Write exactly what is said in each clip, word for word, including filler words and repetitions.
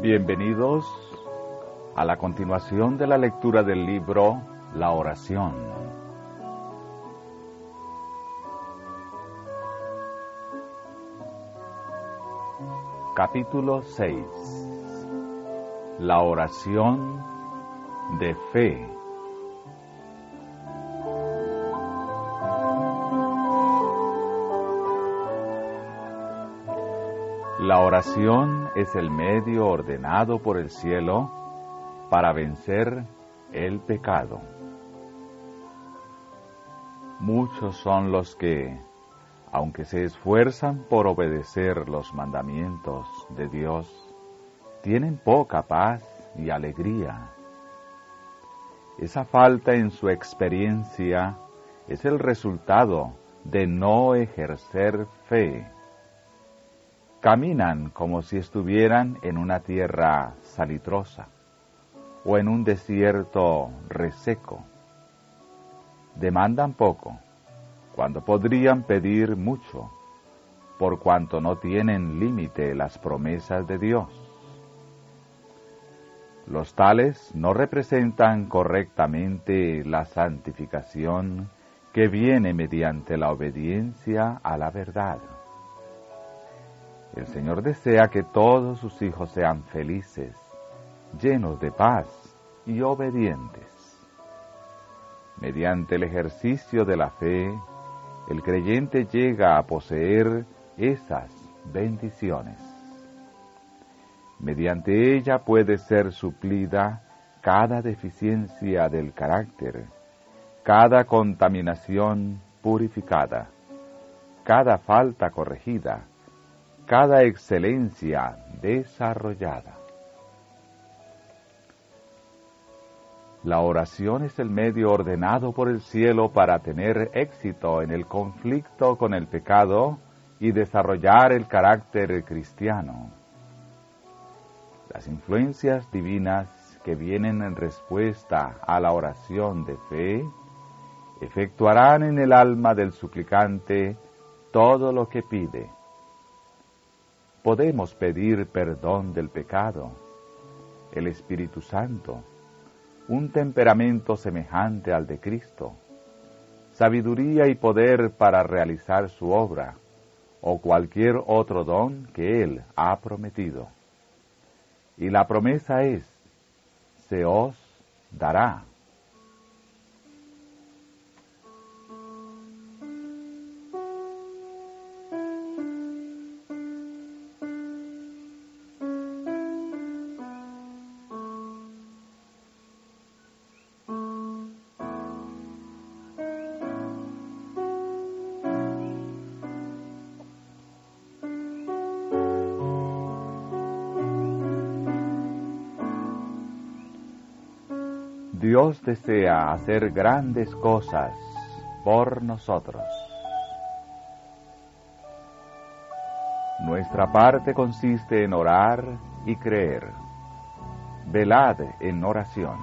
Bienvenidos a la continuación de la lectura del libro La Oración. Capítulo seis. La oración de fe. La oración es el medio ordenado por el cielo para vencer el pecado. Muchos son los que, aunque se esfuerzan por obedecer los mandamientos de Dios, tienen poca paz y alegría. Esa falta en su experiencia es el resultado de no ejercer fe. Caminan como si estuvieran en una tierra salitrosa o en un desierto reseco. Demandan poco, cuando podrían pedir mucho, por cuanto no tienen límite las promesas de Dios. Los tales no representan correctamente la santificación que viene mediante la obediencia a la verdad. El Señor desea que todos sus hijos sean felices, llenos de paz y obedientes. Mediante el ejercicio de la fe, el creyente llega a poseer esas bendiciones. Mediante ella puede ser suplida cada deficiencia del carácter, cada contaminación purificada, cada falta corregida, cada excelencia desarrollada. La oración es el medio ordenado por el cielo para tener éxito en el conflicto con el pecado y desarrollar el carácter cristiano. Las influencias divinas que vienen en respuesta a la oración de fe efectuarán en el alma del suplicante todo lo que pide. Podemos pedir perdón del pecado, el Espíritu Santo, un temperamento semejante al de Cristo, sabiduría y poder para realizar su obra, o cualquier otro don que Él ha prometido. Y la promesa es, se os dará. Dios desea hacer grandes cosas por nosotros. Nuestra parte consiste en orar y creer. Velad en oración.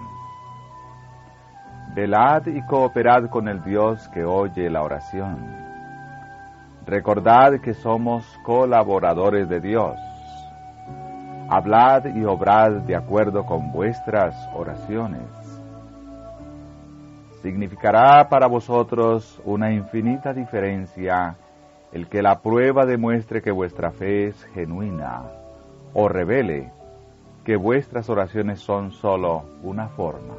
Velad y cooperad con el Dios que oye la oración. Recordad que somos colaboradores de Dios. Hablad y obrad de acuerdo con vuestras oraciones. Significará para vosotros una infinita diferencia el que la prueba demuestre que vuestra fe es genuina, o revele que vuestras oraciones son sólo una forma.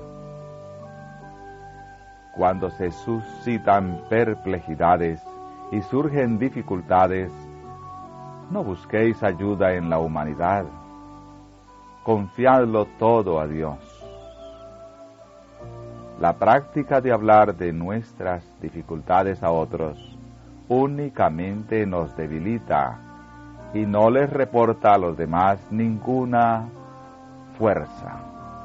Cuando se suscitan perplejidades y surgen dificultades, no busquéis ayuda en la humanidad, confiadlo todo a Dios. La práctica de hablar de nuestras dificultades a otros únicamente nos debilita y no les reporta a los demás ninguna fuerza.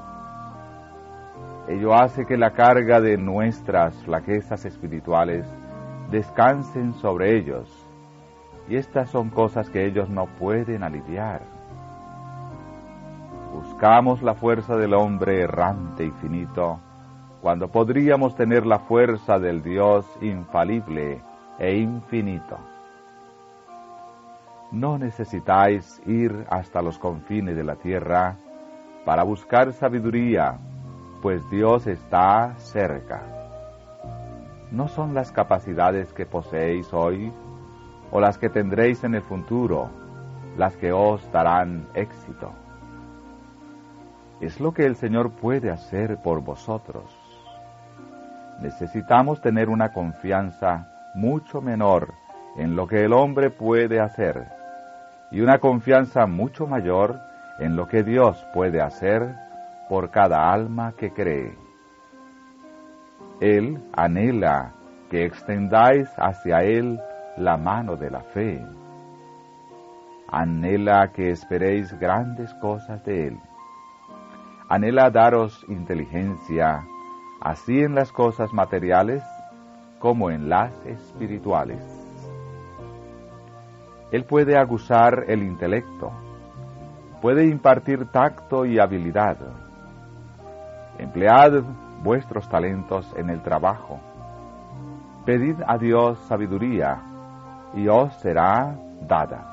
Ello hace que la carga de nuestras flaquezas espirituales descansen sobre ellos, y estas son cosas que ellos no pueden aliviar. Buscamos la fuerza del hombre errante y finito, cuando podríamos tener la fuerza del Dios infalible e infinito. No necesitáis ir hasta los confines de la tierra para buscar sabiduría, pues Dios está cerca. ¿No son las capacidades que poseéis hoy o las que tendréis en el futuro las que os darán éxito? Es lo que el Señor puede hacer por vosotros. Necesitamos tener una confianza mucho menor en lo que el hombre puede hacer y una confianza mucho mayor en lo que Dios puede hacer por cada alma que cree. Él anhela que extendáis hacia Él la mano de la fe. Anhela que esperéis grandes cosas de Él. Anhela daros inteligencia, así en las cosas materiales como en las espirituales. Él puede aguzar el intelecto, puede impartir tacto y habilidad. Emplead vuestros talentos en el trabajo. Pedid a Dios sabiduría, y os será dada.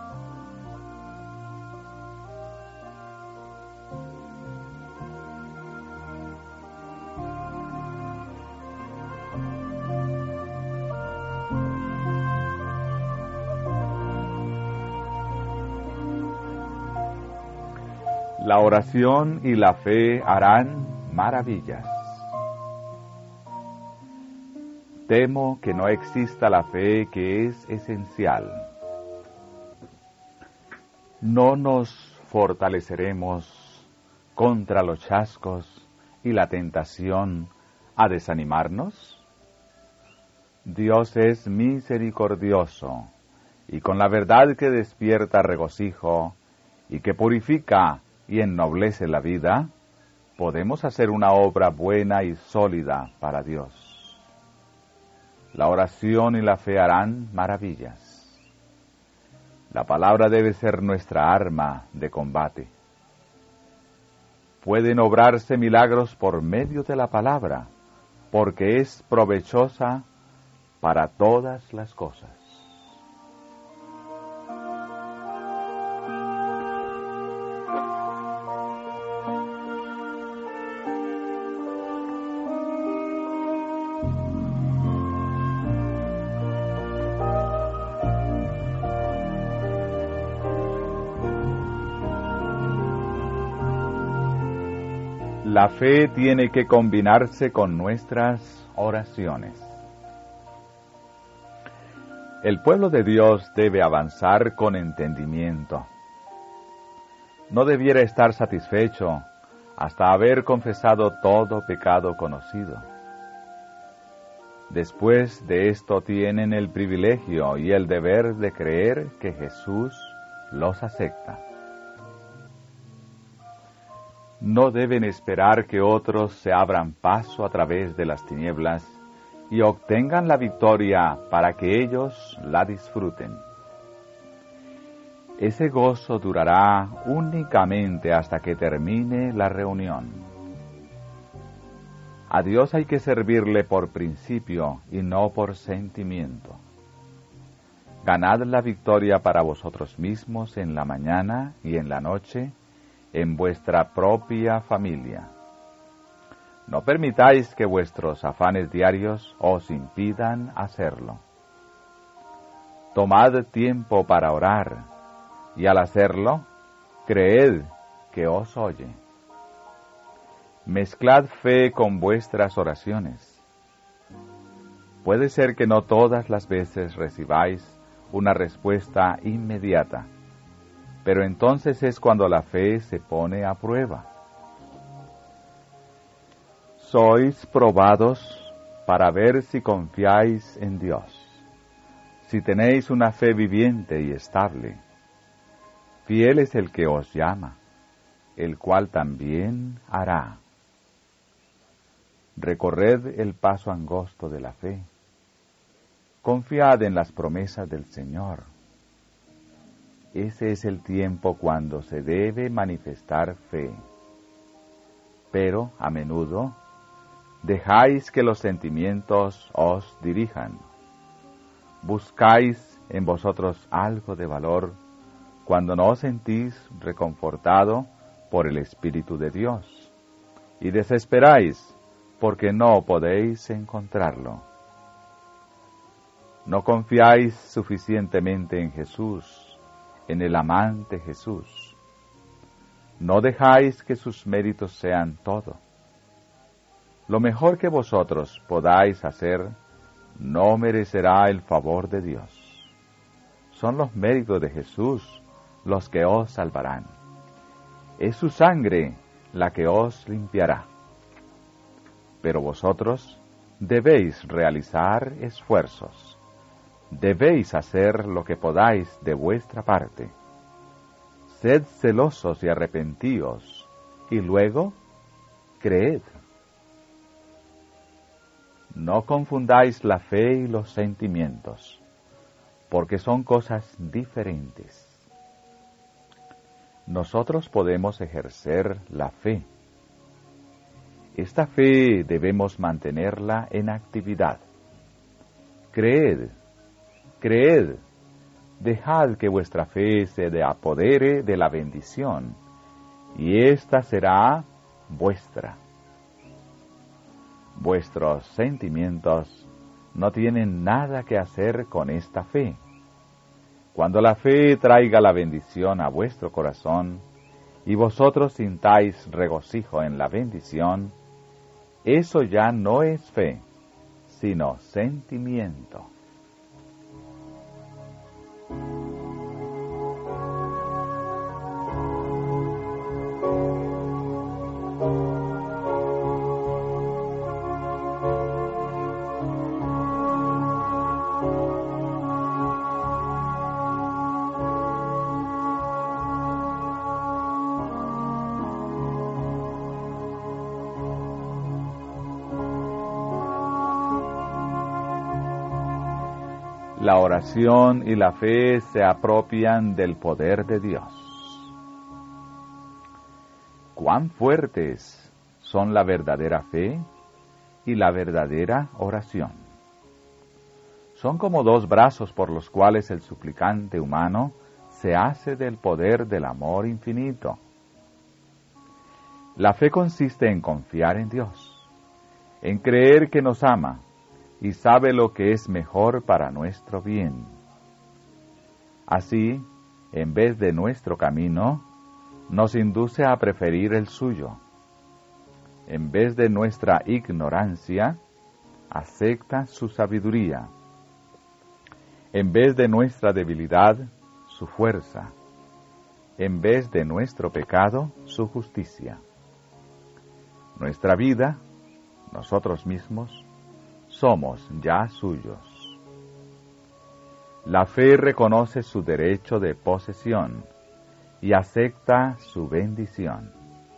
La oración y la fe harán maravillas. Temo que no exista la fe, que es esencial. ¿No nos fortaleceremos contra los chascos y la tentación a desanimarnos? Dios es misericordioso, y con la verdad que despierta regocijo y que purifica y ennoblece la vida, podemos hacer una obra buena y sólida para Dios. La oración y la fe harán maravillas. La palabra debe ser nuestra arma de combate. Pueden obrarse milagros por medio de la palabra, porque es provechosa para todas las cosas. La fe tiene que combinarse con nuestras oraciones. El pueblo de Dios debe avanzar con entendimiento. No debiera estar satisfecho hasta haber confesado todo pecado conocido. Después de esto tienen el privilegio y el deber de creer que Jesús los acepta. No deben esperar que otros se abran paso a través de las tinieblas y obtengan la victoria para que ellos la disfruten. Ese gozo durará únicamente hasta que termine la reunión. A Dios hay que servirle por principio y no por sentimiento. Ganad la victoria para vosotros mismos en la mañana y en la noche, en vuestra propia familia. No permitáis que vuestros afanes diarios os impidan hacerlo. Tomad tiempo para orar, y al hacerlo, creed que os oye. Mezclad fe con vuestras oraciones. Puede ser que no todas las veces recibáis una respuesta inmediata, pero entonces es cuando la fe se pone a prueba. Sois probados para ver si confiáis en Dios, si tenéis una fe viviente y estable. Fiel es el que os llama, el cual también hará. Recorred el paso angosto de la fe. Confiad en las promesas del Señor. Ese es el tiempo cuando se debe manifestar fe. Pero, a menudo, dejáis que los sentimientos os dirijan. Buscáis en vosotros algo de valor cuando no os sentís reconfortado por el Espíritu de Dios, y desesperáis porque no podéis encontrarlo. No confiáis suficientemente en Jesús, en el amante Jesús. No dejáis que sus méritos sean todo. Lo mejor que vosotros podáis hacer no merecerá el favor de Dios. Son los méritos de Jesús los que os salvarán. Es su sangre la que os limpiará. Pero vosotros debéis realizar esfuerzos. Debéis hacer lo que podáis de vuestra parte. Sed celosos y arrepentíos, y luego creed. No confundáis la fe y los sentimientos, porque son cosas diferentes. Nosotros podemos ejercer la fe. Esta fe debemos mantenerla en actividad. Creed, creed, dejad que vuestra fe se apodere de la bendición, y ésta será vuestra. Vuestros sentimientos no tienen nada que hacer con esta fe. Cuando la fe traiga la bendición a vuestro corazón, y vosotros sintáis regocijo en la bendición, eso ya no es fe, sino sentimiento. La oración y la fe se apropian del poder de Dios. Cuán fuertes son la verdadera fe y la verdadera oración. Son como dos brazos por los cuales el suplicante humano se hace del poder del amor infinito. La fe consiste en confiar en Dios, en creer que nos ama, y sabe lo que es mejor para nuestro bien. Así, en vez de nuestro camino, nos induce a preferir el suyo. En vez de nuestra ignorancia, acepta su sabiduría. En vez de nuestra debilidad, su fuerza. En vez de nuestro pecado, su justicia. Nuestra vida, nosotros mismos, somos ya suyos. La fe reconoce su derecho de posesión y acepta su bendición.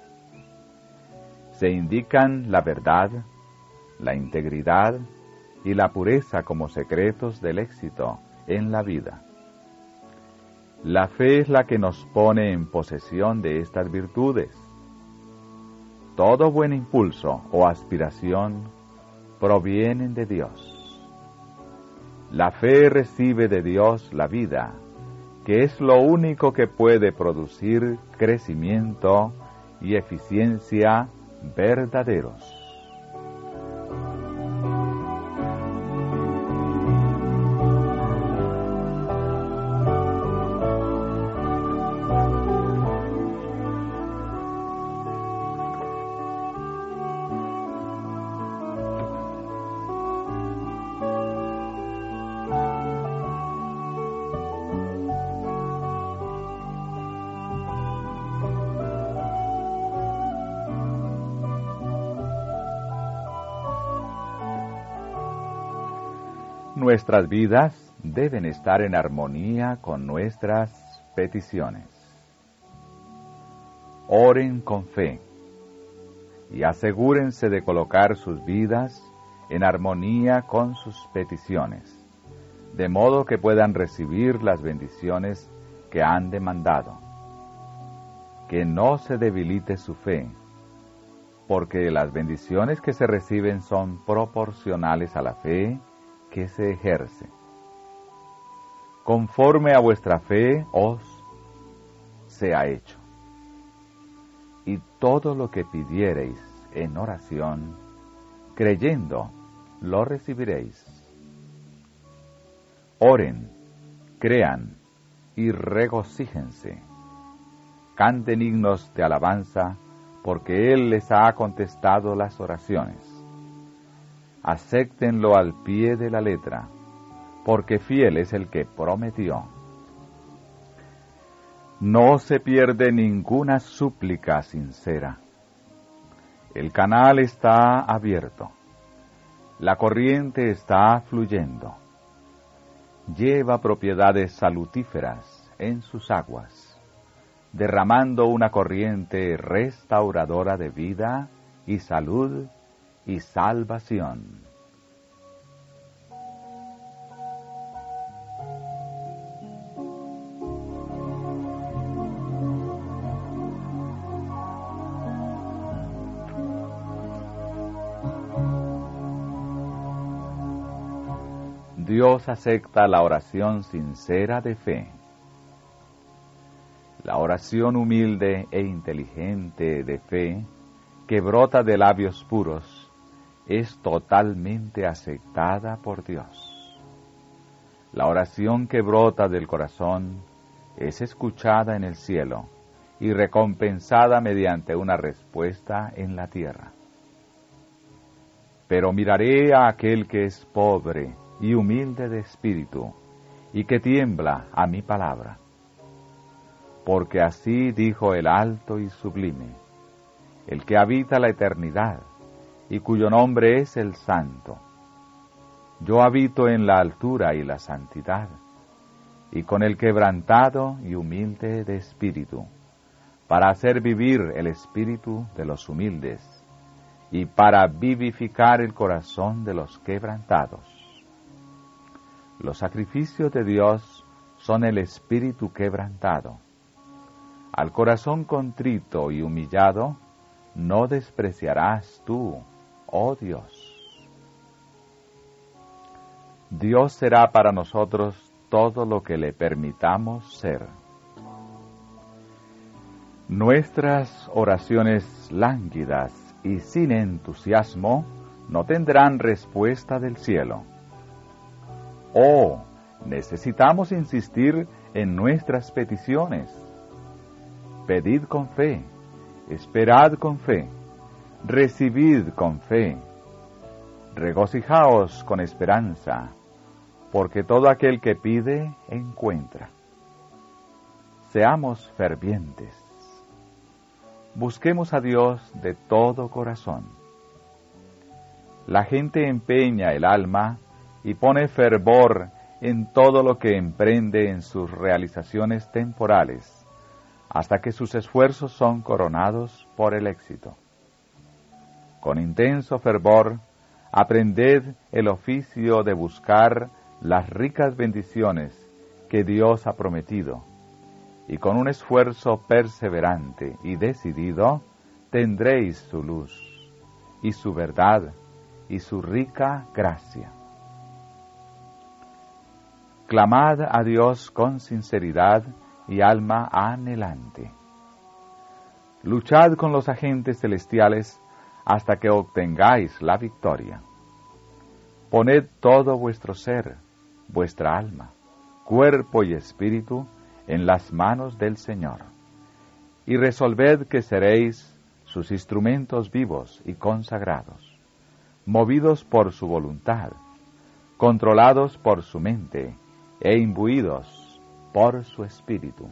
Se indican la verdad, la integridad y la pureza como secretos del éxito en la vida. La fe es la que nos pone en posesión de estas virtudes. Todo buen impulso o aspiración provienen de Dios. La fe recibe de Dios la vida, que es lo único que puede producir crecimiento y eficiencia verdaderos. Nuestras vidas deben estar en armonía con nuestras peticiones. Oren con fe y asegúrense de colocar sus vidas en armonía con sus peticiones, de modo que puedan recibir las bendiciones que han demandado. Que no se debilite su fe, porque las bendiciones que se reciben son proporcionales a la fe que se ejerce. Conforme a vuestra fe os sea hecho. Y todo lo que pidiereis en oración, creyendo, lo recibiréis. Oren, crean y regocíjense. Canten himnos de alabanza, porque Él les ha contestado las oraciones. Acéptenlo al pie de la letra, porque fiel es el que prometió. No se pierde ninguna súplica sincera. El canal está abierto. La corriente está fluyendo. Lleva propiedades salutíferas en sus aguas, derramando una corriente restauradora de vida y salud y salvación. Dios acepta la oración sincera de fe. La oración humilde e inteligente de fe, que brota de labios puros, es totalmente aceptada por Dios. La oración que brota del corazón es escuchada en el cielo y recompensada mediante una respuesta en la tierra. Pero miraré a aquel que es pobre y humilde de espíritu, y que tiembla a mi palabra. Porque así dijo el alto y sublime, el que habita la eternidad, y cuyo nombre es el Santo. Yo habito en la altura y la santidad, y con el quebrantado y humilde de espíritu, para hacer vivir el espíritu de los humildes, y para vivificar el corazón de los quebrantados. Los sacrificios de Dios son el espíritu quebrantado. Al corazón contrito y humillado, no despreciarás tú, oh Dios. Dios será para nosotros todo lo que le permitamos ser. Nuestras oraciones lánguidas y sin entusiasmo no tendrán respuesta del cielo. Oh, necesitamos insistir en nuestras peticiones. Pedid con fe, esperad con fe, recibid con fe, regocijaos con esperanza, porque todo aquel que pide, encuentra. Seamos fervientes. Busquemos a Dios de todo corazón. La gente empeña el alma y pone fervor en todo lo que emprende en sus realizaciones temporales, hasta que sus esfuerzos son coronados por el éxito. Con intenso fervor, aprended el oficio de buscar las ricas bendiciones que Dios ha prometido, y con un esfuerzo perseverante y decidido, tendréis su luz, y su verdad, y su rica gracia. Clamad a Dios con sinceridad y alma anhelante. Luchad con los agentes celestiales hasta que obtengáis la victoria. Poned todo vuestro ser, vuestra alma, cuerpo y espíritu en las manos del Señor, y resolved que seréis sus instrumentos vivos y consagrados, movidos por su voluntad, controlados por su mente, e imbuidos por su espíritu.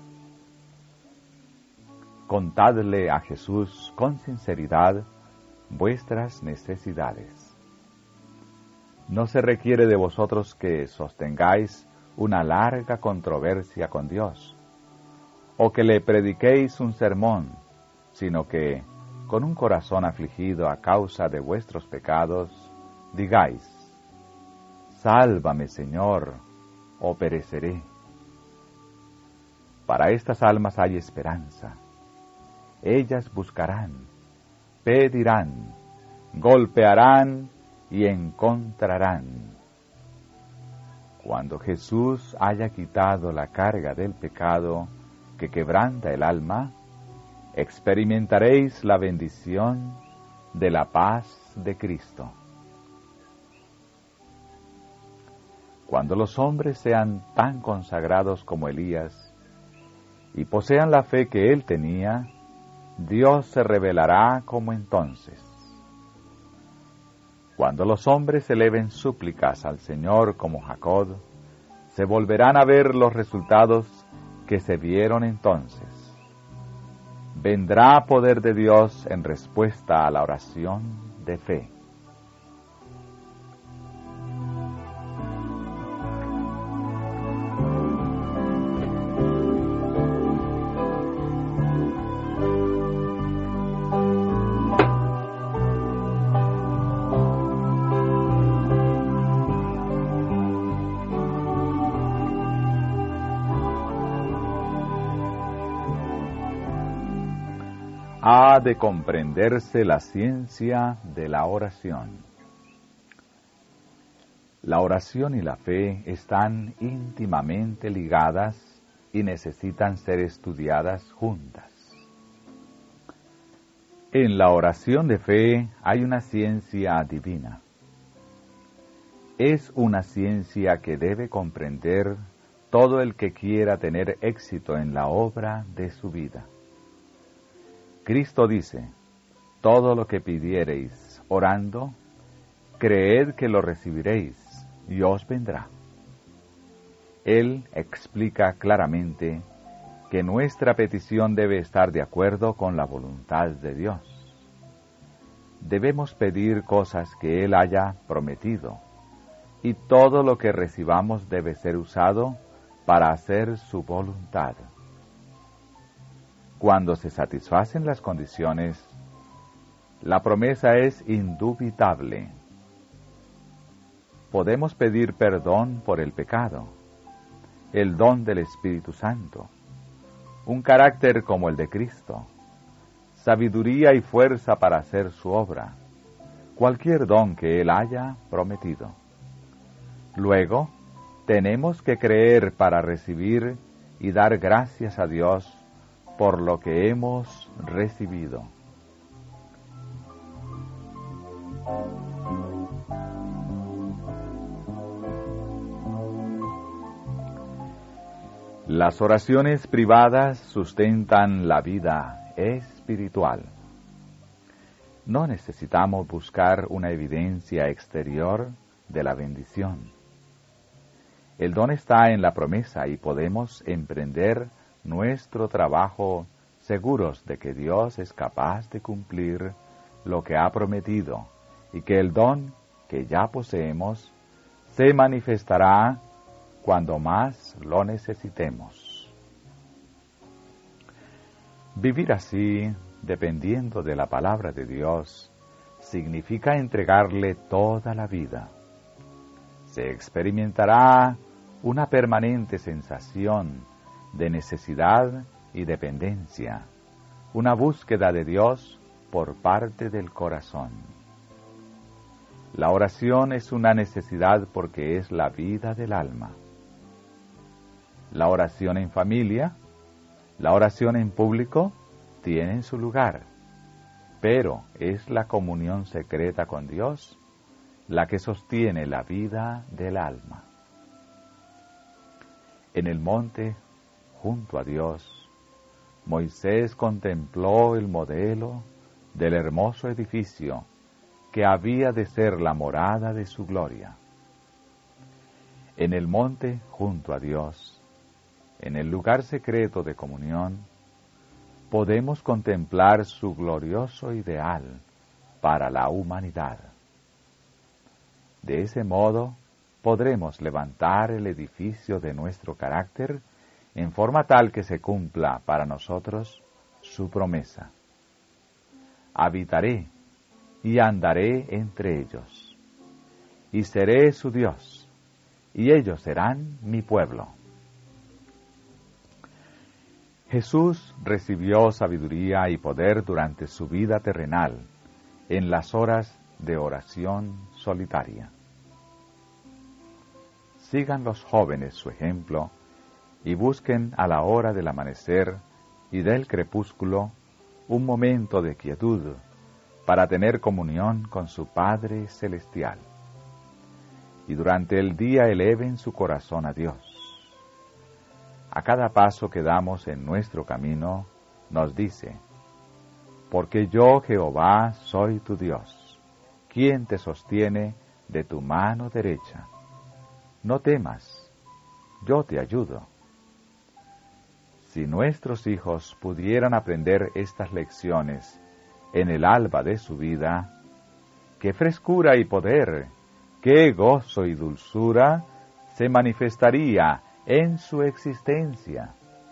Contadle a Jesús con sinceridad vuestras necesidades. No se requiere de vosotros que sostengáis una larga controversia con Dios, o que le prediquéis un sermón, sino que, con un corazón afligido a causa de vuestros pecados, digáis: Sálvame, Señor, o pereceré. Para estas almas hay esperanza. Ellas buscarán, pedirán, golpearán y encontrarán. Cuando Jesús haya quitado la carga del pecado que quebranta el alma, experimentaréis la bendición de la paz de Cristo. Cuando los hombres sean tan consagrados como Elías y posean la fe que él tenía, Dios se revelará como entonces. Cuando los hombres eleven súplicas al Señor como Jacob, se volverán a ver los resultados que se vieron entonces. Vendrá poder de Dios en respuesta a la oración de fe. Ha de comprenderse la ciencia de la oración. La oración y la fe están íntimamente ligadas y necesitan ser estudiadas juntas. En la oración de fe hay una ciencia divina. Es una ciencia que debe comprender todo el que quiera tener éxito en la obra de su vida. Cristo dice, todo lo que pidiereis orando, creed que lo recibiréis y os vendrá. Él explica claramente que nuestra petición debe estar de acuerdo con la voluntad de Dios. Debemos pedir cosas que Él haya prometido, y todo lo que recibamos debe ser usado para hacer su voluntad. Cuando se satisfacen las condiciones, la promesa es indubitable. Podemos pedir perdón por el pecado, el don del Espíritu Santo, un carácter como el de Cristo, sabiduría y fuerza para hacer su obra, cualquier don que Él haya prometido. Luego, tenemos que creer para recibir y dar gracias a Dios por lo que hemos recibido. Las oraciones privadas sustentan la vida espiritual. No necesitamos buscar una evidencia exterior de la bendición. El don está en la promesa y podemos emprender nuestro trabajo seguros de que Dios es capaz de cumplir lo que ha prometido y que el don que ya poseemos se manifestará cuando más lo necesitemos. Vivir así, dependiendo de la palabra de Dios, significa entregarle toda la vida. Se experimentará una permanente sensación de necesidad y dependencia, una búsqueda de Dios por parte del corazón. La oración es una necesidad porque es la vida del alma. La oración en familia, la oración en público, tienen su lugar, pero es la comunión secreta con Dios la que sostiene la vida del alma. En el monte, junto a Dios, Moisés contempló el modelo del hermoso edificio que había de ser la morada de su gloria. En el monte, junto a Dios, en el lugar secreto de comunión, podemos contemplar su glorioso ideal para la humanidad. De ese modo, podremos levantar el edificio de nuestro carácter en forma tal que se cumpla para nosotros su promesa. Habitaré y andaré entre ellos, y seré su Dios, y ellos serán mi pueblo. Jesús recibió sabiduría y poder durante su vida terrenal, en las horas de oración solitaria. Sigan los jóvenes su ejemplo y busquen a la hora del amanecer y del crepúsculo un momento de quietud para tener comunión con su Padre Celestial. Y durante el día eleven su corazón a Dios. A cada paso que damos en nuestro camino, nos dice: porque yo, Jehová, soy tu Dios, quien te sostiene de tu mano derecha. No temas, yo te ayudo. Si nuestros hijos pudieran aprender estas lecciones en el alba de su vida, qué frescura y poder, qué gozo y dulzura se manifestaría en su existencia.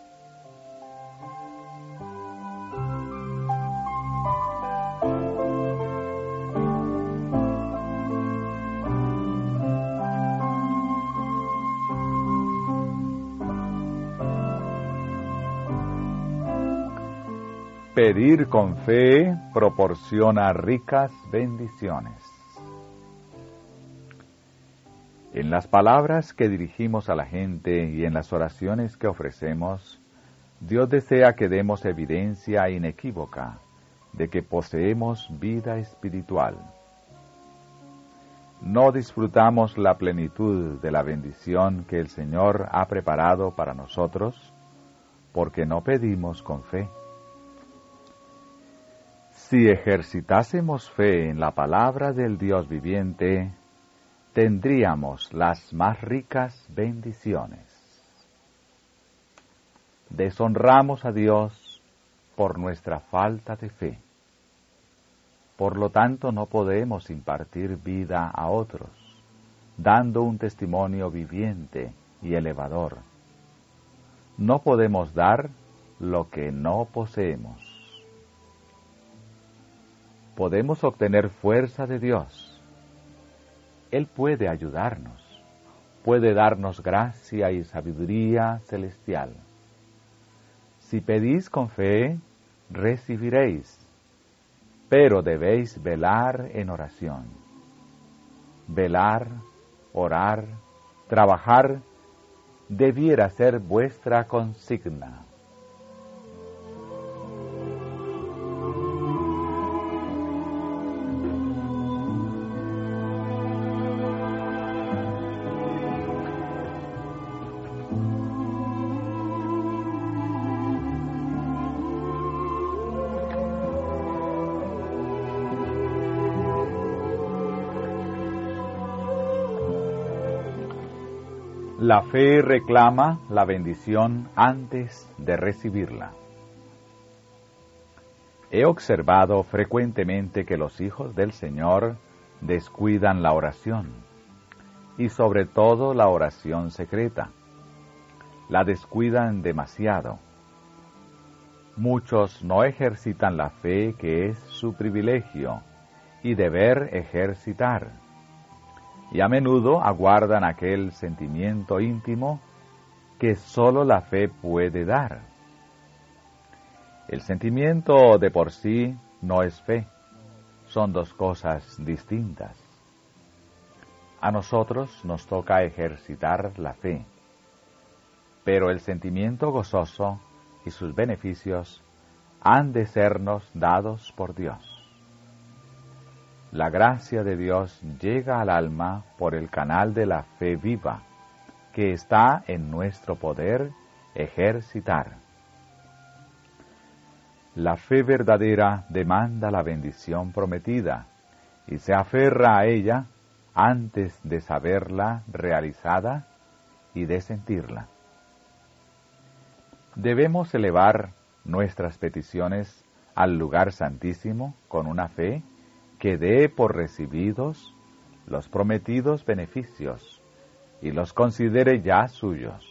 Pedir con fe proporciona ricas bendiciones. En las palabras que dirigimos a la gente y en las oraciones que ofrecemos, Dios desea que demos evidencia inequívoca de que poseemos vida espiritual. No disfrutamos la plenitud de la bendición que el Señor ha preparado para nosotros porque no pedimos con fe. Si ejercitásemos fe en la palabra del Dios viviente, tendríamos las más ricas bendiciones. Deshonramos a Dios por nuestra falta de fe. Por lo tanto, no podemos impartir vida a otros, dando un testimonio viviente y elevador. No podemos dar lo que no poseemos. Podemos obtener fuerza de Dios. Él puede ayudarnos, puede darnos gracia y sabiduría celestial. Si pedís con fe, recibiréis, pero debéis velar en oración. Velar, orar, trabajar, debiera ser vuestra consigna. La fe reclama la bendición antes de recibirla. He observado frecuentemente que los hijos del Señor descuidan la oración, y sobre todo la oración secreta. La descuidan demasiado. Muchos no ejercitan la fe que es su privilegio y deber ejercitar. Y a menudo aguardan aquel sentimiento íntimo que sólo la fe puede dar. El sentimiento de por sí no es fe, son dos cosas distintas. A nosotros nos toca ejercitar la fe, pero el sentimiento gozoso y sus beneficios han de sernos dados por Dios. La gracia de Dios llega al alma por el canal de la fe viva, que está en nuestro poder ejercitar. La fe verdadera demanda la bendición prometida y se aferra a ella antes de saberla realizada y de sentirla. Debemos elevar nuestras peticiones al lugar santísimo con una fe que dé por recibidos los prometidos beneficios y los considere ya suyos.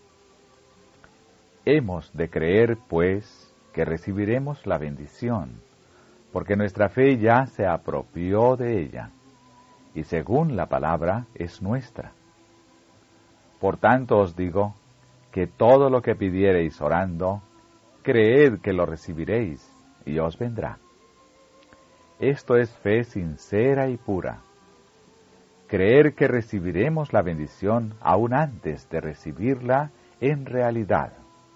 Hemos de creer, pues, que recibiremos la bendición, porque nuestra fe ya se apropió de ella, y según la palabra es nuestra. Por tanto os digo, que todo lo que pidiereis orando, creed que lo recibiréis, y os vendrá. Esto es fe sincera y pura. Creer que recibiremos la bendición aún antes de recibirla en realidad.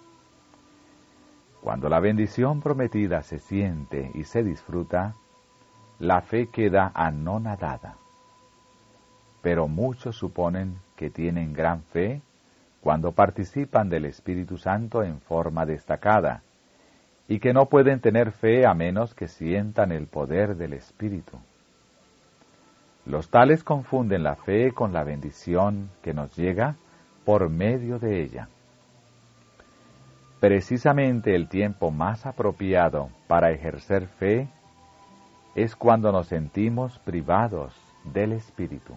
Cuando la bendición prometida se siente y se disfruta, la fe queda anonadada. Pero muchos suponen que tienen gran fe cuando participan del Espíritu Santo en forma destacada, y que no pueden tener fe a menos que sientan el poder del Espíritu. Los tales confunden la fe con la bendición que nos llega por medio de ella. Precisamente el tiempo más apropiado para ejercer fe es cuando nos sentimos privados del Espíritu.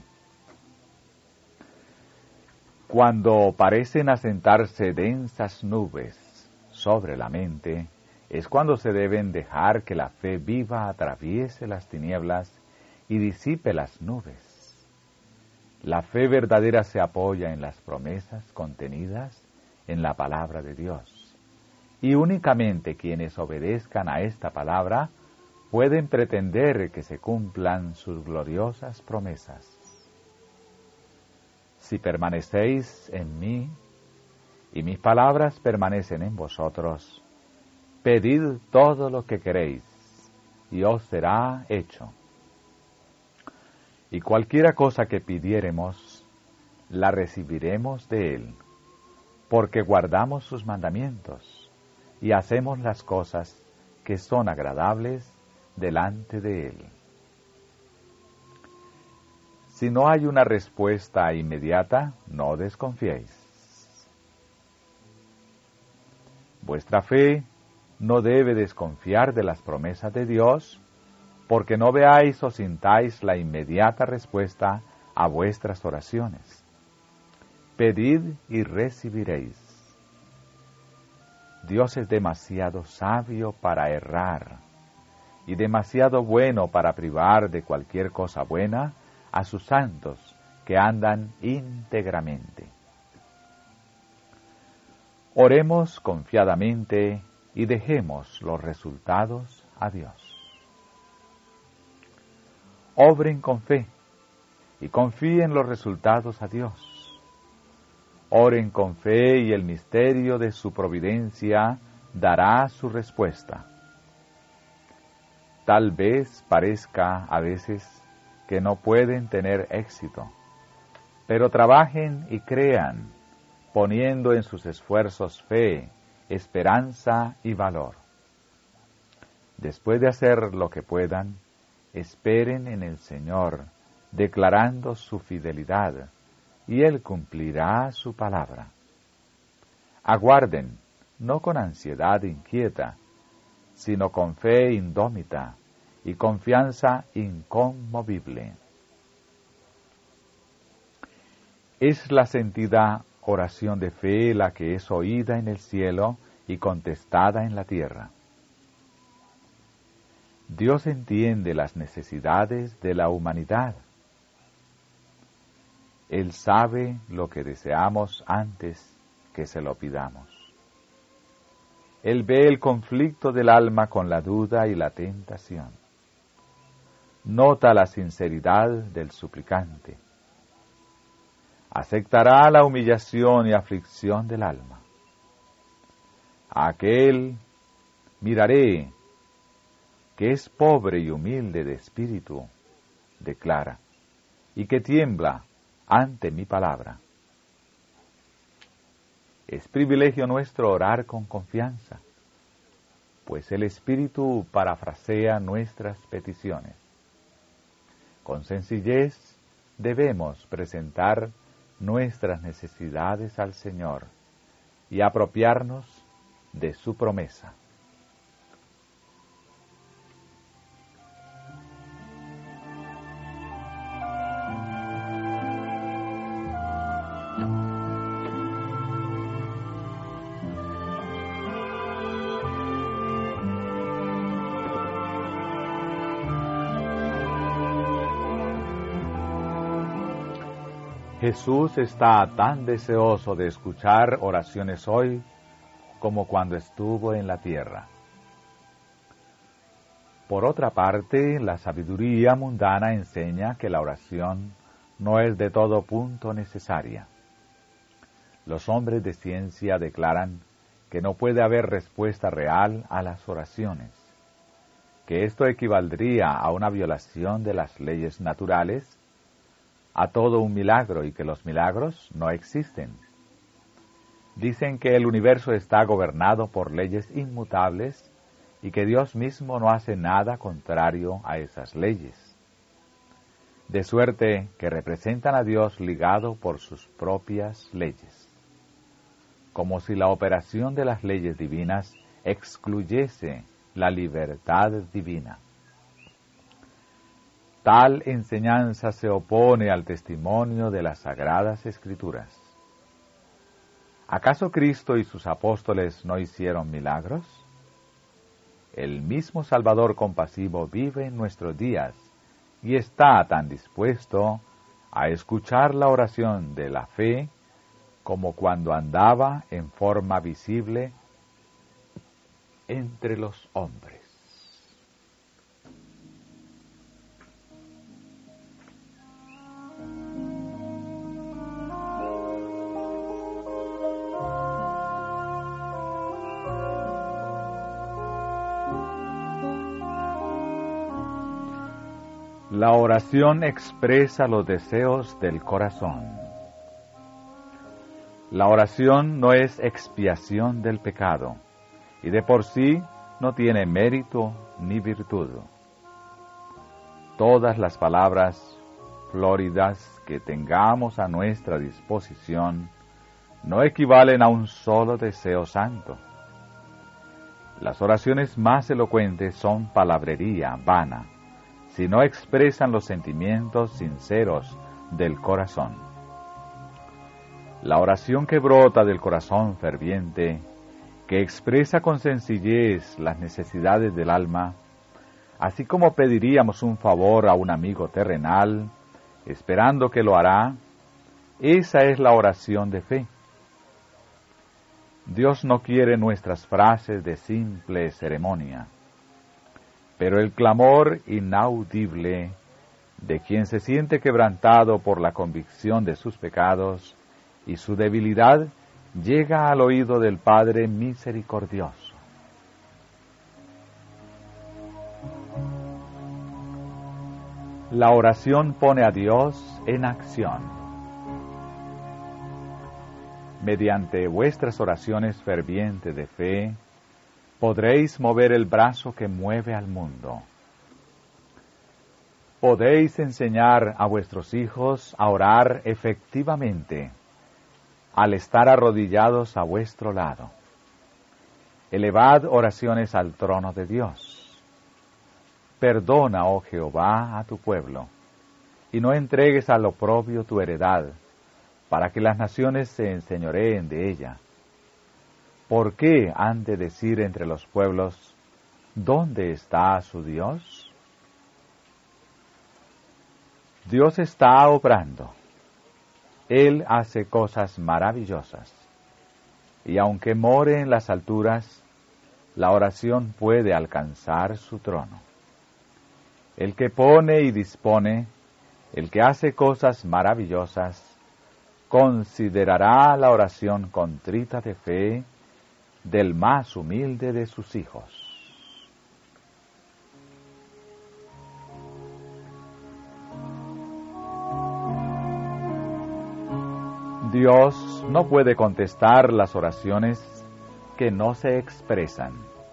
Cuando parecen asentarse densas nubes sobre la mente, es cuando se deben dejar que la fe viva atraviese las tinieblas y disipe las nubes. La fe verdadera se apoya en las promesas contenidas en la palabra de Dios, y únicamente quienes obedezcan a esta palabra pueden pretender que se cumplan sus gloriosas promesas. Si permanecéis en mí, y mis palabras permanecen en vosotros, pedid todo lo que queréis, y os será hecho. Y cualquiera cosa que pidiéremos, la recibiremos de Él, porque guardamos sus mandamientos, y hacemos las cosas que son agradables delante de Él. Si no hay una respuesta inmediata, no desconfiéis. Vuestra fe no debe desconfiar de las promesas de Dios, porque no veáis o sintáis la inmediata respuesta a vuestras oraciones. Pedid y recibiréis. Dios es demasiado sabio para errar, y demasiado bueno para privar de cualquier cosa buena a sus santos que andan íntegramente. Oremos confiadamente y dejemos los resultados a Dios. Obren con fe y confíen los resultados a Dios. Oren con fe y el misterio de su providencia dará su respuesta. Tal vez parezca a veces que no pueden tener éxito, pero trabajen y crean, poniendo en sus esfuerzos fe, esperanza y valor. Después de hacer lo que puedan, esperen en el Señor, declarando su fidelidad, y Él cumplirá su palabra. Aguarden, no con ansiedad inquieta, sino con fe indómita y confianza inconmovible. Es la sentida oración de fe la que es oída en el cielo y contestada en la tierra. Dios entiende las necesidades de la humanidad. Él sabe lo que deseamos antes que se lo pidamos. Él ve el conflicto del alma con la duda y la tentación. Nota la sinceridad del suplicante. Aceptará la humillación y aflicción del alma. A aquel miraré, que es pobre y humilde de espíritu, declara, y que tiembla ante mi palabra. Es privilegio nuestro orar con confianza, pues el Espíritu parafrasea nuestras peticiones. Con sencillez debemos presentar nuestras necesidades al Señor y apropiarnos de su promesa. Jesús está tan deseoso de escuchar oraciones hoy como cuando estuvo en la tierra. Por otra parte, la sabiduría mundana enseña que la oración no es de todo punto necesaria. Los hombres de ciencia declaran que no puede haber respuesta real a las oraciones, que esto equivaldría a una violación de las leyes naturales, a todo un milagro, y que los milagros no existen. Dicen que el universo está gobernado por leyes inmutables y que Dios mismo no hace nada contrario a esas leyes, de suerte que representan a Dios ligado por sus propias leyes, como si la operación de las leyes divinas excluyese la libertad divina. Tal enseñanza se opone al testimonio de las Sagradas Escrituras. ¿Acaso Cristo y sus apóstoles no hicieron milagros? El mismo Salvador compasivo vive en nuestros días y está tan dispuesto a escuchar la oración de la fe como cuando andaba en forma visible entre los hombres. La oración expresa los deseos del corazón. La oración no es expiación del pecado, y de por sí no tiene mérito ni virtud. Todas las palabras floridas que tengamos a nuestra disposición no equivalen a un solo deseo santo. Las oraciones más elocuentes son palabrería vana, si no expresan los sentimientos sinceros del corazón. La oración que brota del corazón ferviente, que expresa con sencillez las necesidades del alma, así como pediríamos un favor a un amigo terrenal, esperando que lo hará, esa es la oración de fe. Dios no quiere nuestras frases de simple ceremonia, pero el clamor inaudible de quien se siente quebrantado por la convicción de sus pecados y su debilidad llega al oído del Padre misericordioso. La oración pone a Dios en acción. Mediante vuestras oraciones fervientes de fe, podréis mover el brazo que mueve al mundo. Podéis enseñar a vuestros hijos a orar efectivamente, al estar arrodillados a vuestro lado. Elevad oraciones al trono de Dios. Perdona, oh Jehová, a tu pueblo, y no entregues al oprobio tu heredad, para que las naciones se enseñoreen de ella. ¿Por qué han de decir entre los pueblos, ¿dónde está su Dios? Dios está obrando. Él hace cosas maravillosas. Y aunque more en las alturas, la oración puede alcanzar su trono. El que pone y dispone, el que hace cosas maravillosas, considerará la oración contrita de fe del más humilde de sus hijos. Dios no puede contestar las oraciones que no se expresan.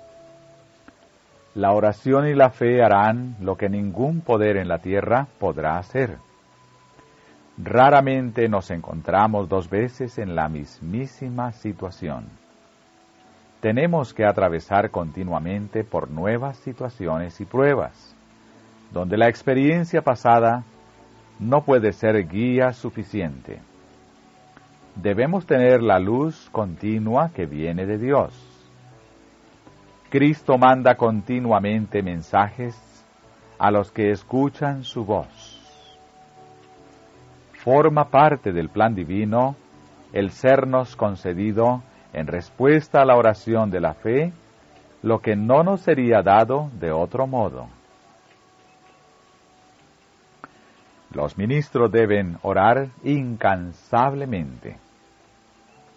La oración y la fe harán lo que ningún poder en la tierra podrá hacer. Raramente nos encontramos dos veces en la mismísima situación. Tenemos que atravesar continuamente por nuevas situaciones y pruebas, donde la experiencia pasada no puede ser guía suficiente. Debemos tener la luz continua que viene de Dios. Cristo manda continuamente mensajes a los que escuchan su voz. Forma parte del plan divino el sernos concedido en respuesta a la oración de la fe, lo que no nos sería dado de otro modo. Los ministros deben orar incansablemente.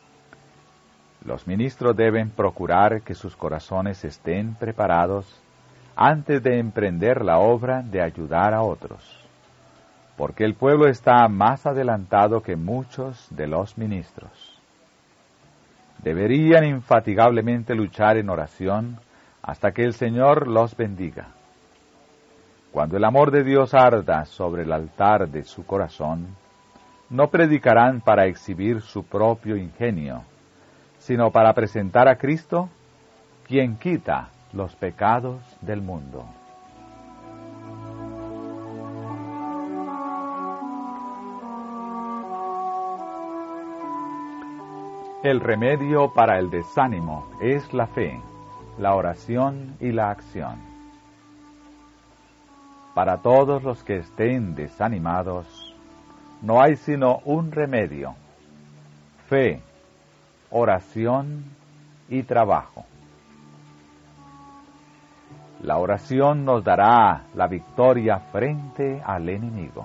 Los ministros deben procurar que sus corazones estén preparados antes de emprender la obra de ayudar a otros, porque el pueblo está más adelantado que muchos de los ministros. Deberían infatigablemente luchar en oración hasta que el Señor los bendiga. Cuando el amor de Dios arda sobre el altar de su corazón, no predicarán para exhibir su propio ingenio, sino para presentar a Cristo, quien quita los pecados del mundo. El remedio para el desánimo es la fe, la oración y la acción. Para todos los que estén desanimados, no hay sino un remedio: fe, oración y trabajo. La oración nos dará la victoria frente al enemigo.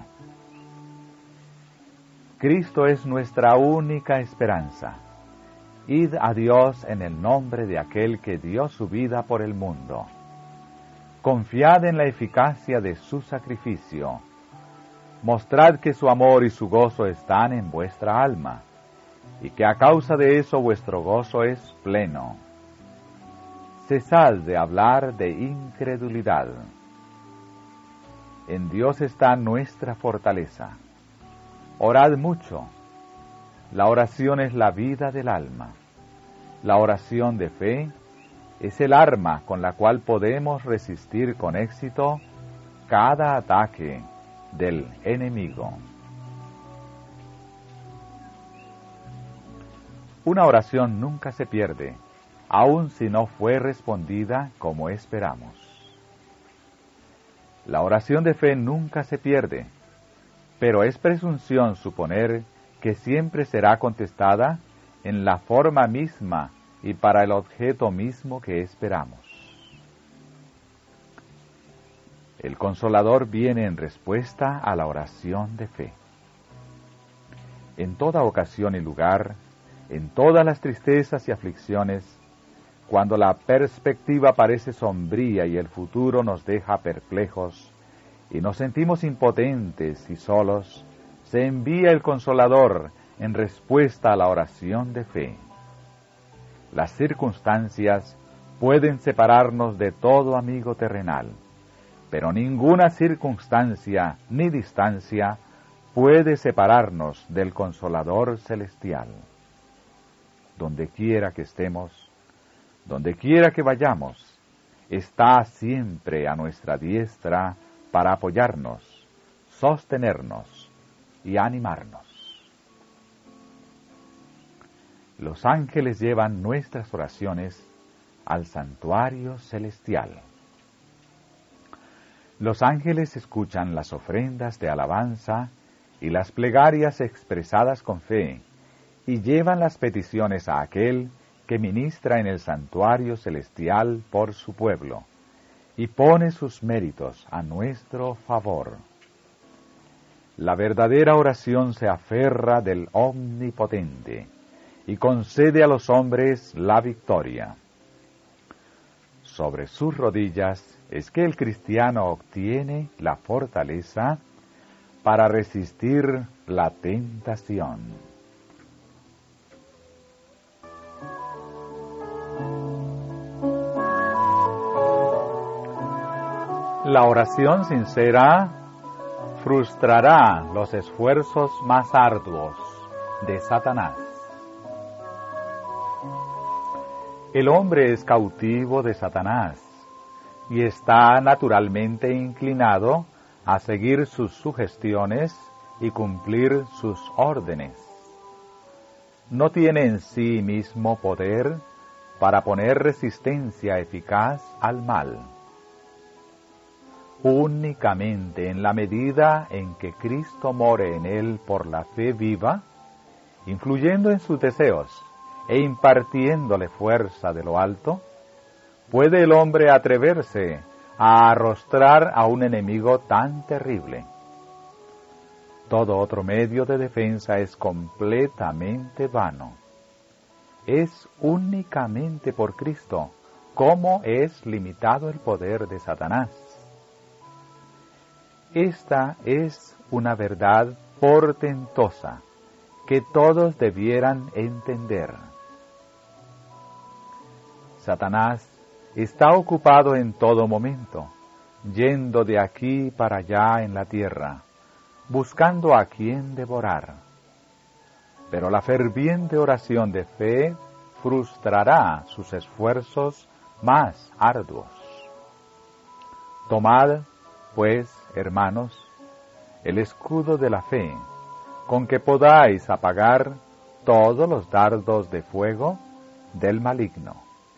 Cristo es nuestra única esperanza. Id a Dios en el nombre de aquel que dio su vida por el mundo. Confiad en la eficacia de su sacrificio. Mostrad que su amor y su gozo están en vuestra alma, y que a causa de eso vuestro gozo es pleno. Cesad de hablar de incredulidad. En Dios está nuestra fortaleza. Orad mucho. La oración es la vida del alma. La oración de fe es el arma con la cual podemos resistir con éxito cada ataque del enemigo. Una oración nunca se pierde, aun si no fue respondida como esperamos. La oración de fe nunca se pierde, pero es presunción suponer que siempre será contestada en la forma misma y para el objeto mismo que esperamos. El Consolador viene en respuesta a la oración de fe. En toda ocasión y lugar, en todas las tristezas y aflicciones, cuando la perspectiva parece sombría y el futuro nos deja perplejos y nos sentimos impotentes y solos, se envía el Consolador en respuesta a la oración de fe. Las circunstancias pueden separarnos de todo amigo terrenal, pero ninguna circunstancia ni distancia puede separarnos del Consolador celestial. Donde quiera que estemos, donde quiera que vayamos, está siempre a nuestra diestra para apoyarnos, sostenernos y animarnos. Los ángeles llevan nuestras oraciones al santuario celestial. Los ángeles escuchan las ofrendas de alabanza y las plegarias expresadas con fe, y llevan las peticiones a aquel que ministra en el santuario celestial por su pueblo, y pone sus méritos a nuestro favor. La verdadera oración se aferra del Omnipotente, y concede a los hombres la victoria. Sobre sus rodillas es que el cristiano obtiene la fortaleza para resistir la tentación. La oración sincera frustrará los esfuerzos más arduos de Satanás. El hombre es cautivo de Satanás y está naturalmente inclinado a seguir sus sugestiones y cumplir sus órdenes. No tiene en sí mismo poder para poner resistencia eficaz al mal. Únicamente en la medida en que Cristo more en él por la fe viva, influyendo en sus deseos e impartiéndole fuerza de lo alto, puede el hombre atreverse a arrostrar a un enemigo tan terrible. Todo otro medio de defensa es completamente vano. es únicamente por Cristo, cómo es limitado el poder de Satanás. Esta es una verdad portentosa que todos debieran entender. Satanás está ocupado en todo momento, yendo de aquí para allá en la tierra, buscando a quien devorar. Pero la ferviente oración de fe frustrará sus esfuerzos más arduos. Tomad, pues, hermanos, el escudo de la fe, con que podáis apagar todos los dardos de fuego del maligno.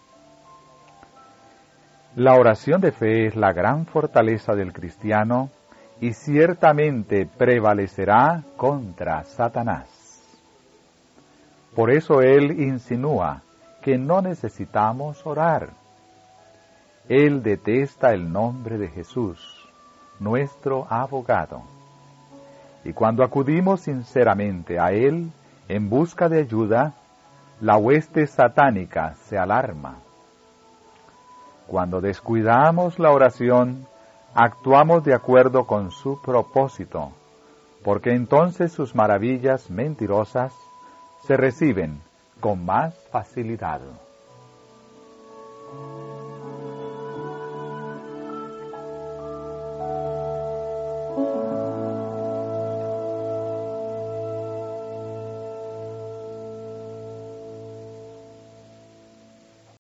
La oración de fe es la gran fortaleza del cristiano y ciertamente prevalecerá contra Satanás. Por eso él insinúa que no necesitamos orar. Él detesta el nombre de Jesús, nuestro abogado. Y cuando acudimos sinceramente a Él en busca de ayuda, la hueste satánica se alarma. Cuando descuidamos la oración, actuamos de acuerdo con su propósito, porque entonces sus maravillas mentirosas se reciben con más facilidad.